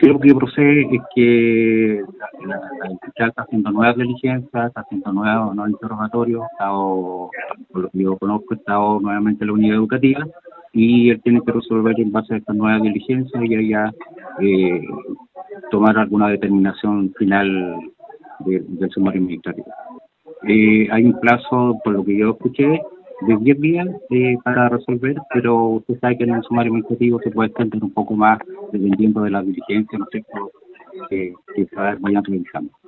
Lo que procede es que la fiscal está haciendo nuevas diligencias, está haciendo nuevos interrogatorios, por lo que yo conozco, ha estado nuevamente en la unidad educativa y él tiene que resolver en base a estas nuevas diligencias y ya tomar alguna determinación final del sumario administrativo. Hay un plazo, por lo que yo escuché, de 10 días para resolver, pero usted sabe que en el sumario administrativo se puede extender un poco más dependiendo de la diligencia, ¿no es cierto?, que se vayan realizando.